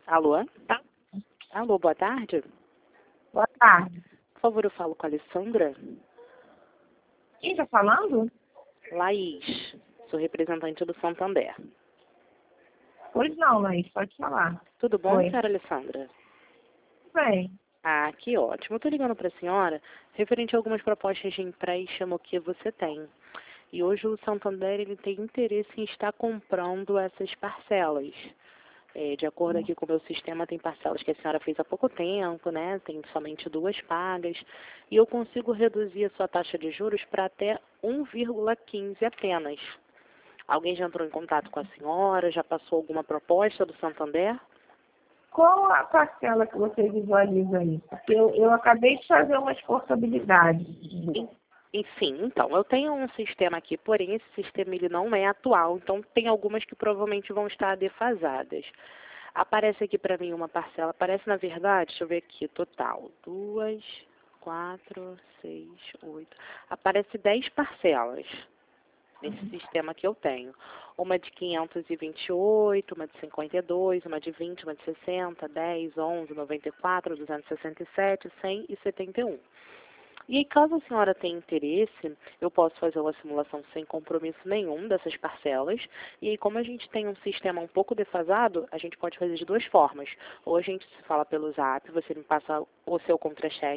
Alô? Tá? Alô, boa tarde. Boa tarde. Por favor, eu falo com a Alessandra. Quem está falando? Laís, sou representante do Santander. Pois não, Laís, pode falar. Tudo bom, Oi. senhora Alessandra? Bem, Ah, que ótimo. Eu estou ligando para a senhora referente a algumas propostas de empréstimo que você tem. E hoje o Santander ele tem interesse em estar comprando essas parcelas. De acordo aqui com o meu sistema, tem parcelas que a senhora fez há pouco tempo, né? Tem somente 2 pagas. E eu consigo reduzir a sua taxa de juros para até 1,15 apenas. Alguém já entrou em contato com a senhora? Já passou alguma proposta do Santander? qual a parcela que você visualiza aí? Porque eu acabei de fazer uma portabilidades. Enfim, então, eu tenho um sistema aqui, porém esse sistema ele não é atual, então tem algumas que provavelmente vão estar defasadas. Aparece aqui para mim uma parcela, aparece na verdade, deixa eu ver aqui, total, 2, 4, 6, 8, aparece 10 parcelas nesse sistema que eu tenho. Uma de 528, uma de 52, uma de 20, uma de 60, 10, 11, 94, 267, 100 e 71. E aí, caso a senhora tenha interesse, eu posso fazer uma simulação sem compromisso nenhum dessas parcelas. E aí, como a gente tem um sistema um pouco defasado, a gente pode fazer de 2 formas. Ou a gente se fala pelo Zap, você me passa o seu contra-cheque